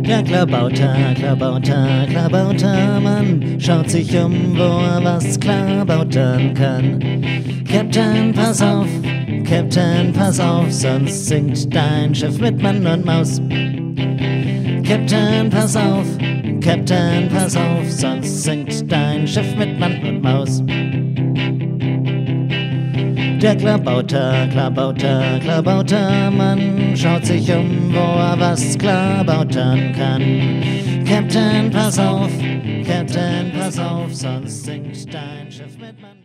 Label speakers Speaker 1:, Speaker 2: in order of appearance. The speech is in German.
Speaker 1: Der klabauter Mann schaut sich um, wo er was klabautern kann. Captain, pass auf, sonst sinkt dein Schiff mit Mann und Maus. Captain, pass auf, sonst sinkt dein Schiff mit Mann und Maus. Der klabauter Mann schaut sich um, wo er was klabautern kann. Captain, pass auf, sonst sinkt dein Schiff mit Mann.